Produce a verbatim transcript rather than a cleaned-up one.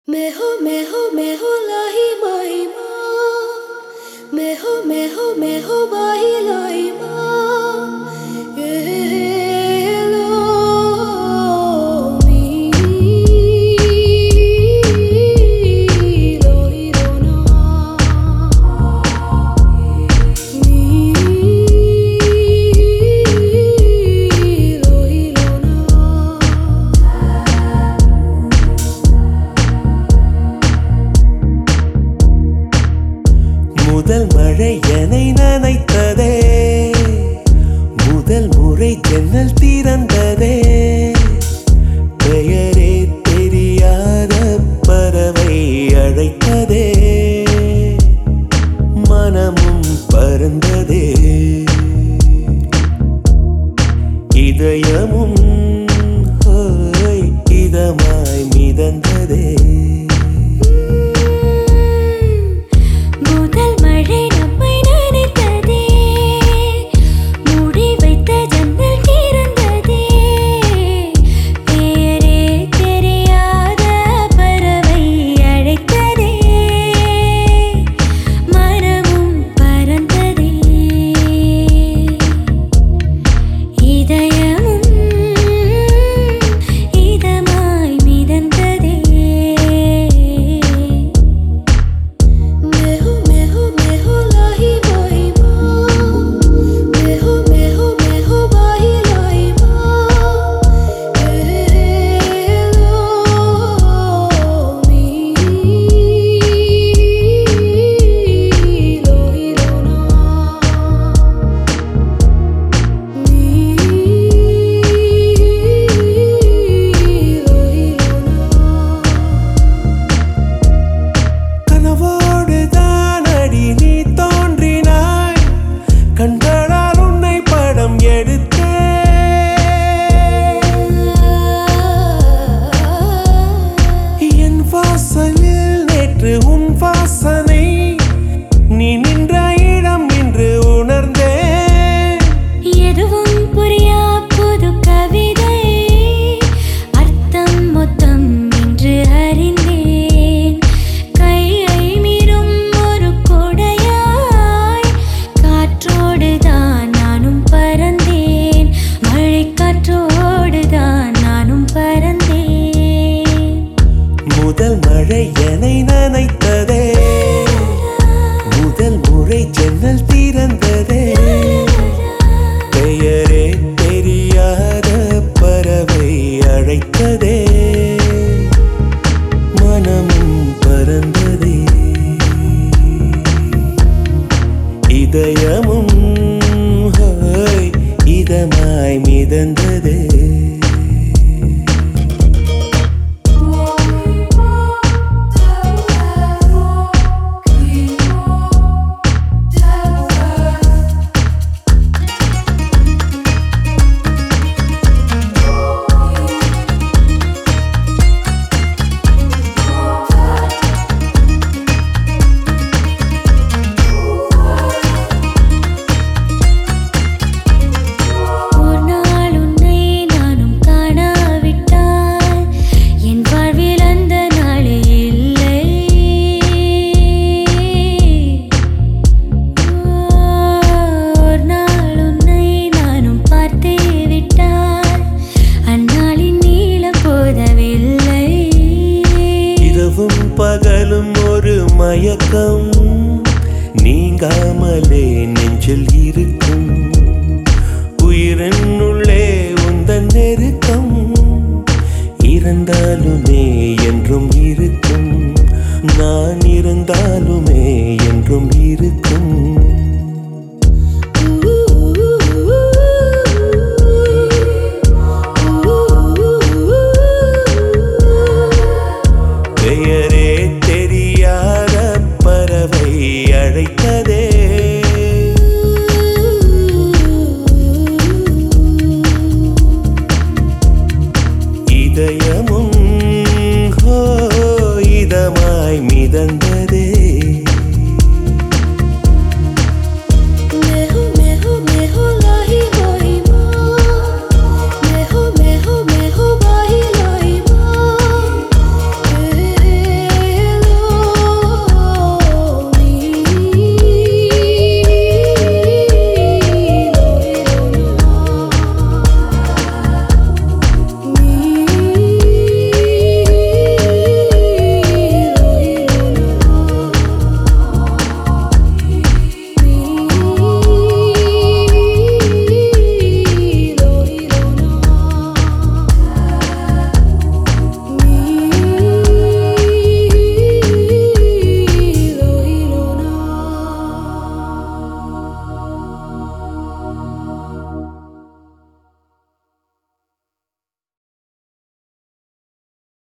मैं हो मैं हो मैं हो लाही माही माँ मैं हो मैं हो मैं हो बाही लाई माँ ये लो मी लो ही लो ना मी लो ही लो ना முதல் மழை என்னை நனைத்ததே முதல் முறை ஜன்னல் திறந்ததே பெயரே தெரியாத பறவை அழைத்ததே மனமும் பறந்ததே இதயமும் ஹோய் இதமாய் மிதந்ததே முதல் மழை என்னை நனைத்ததே முதல் முறை ஜன்னல் திறந்ததே பெயரே தெரியாத பறவை அழைத்ததே மனமும் பறந்ததே இதயமும் ஹோய் இதமாய் மிதந்ததே பகலும் ஒரு மயக்கம் நீங்காமலே நெஞ்சில் இருக்கும் உயிரினுள்ளே உந்தன் நெருக்கம் இருந்தாலுமே என்றும் இருக்கும் நான் இருந்தாலுமே என்றும் இருக்கும்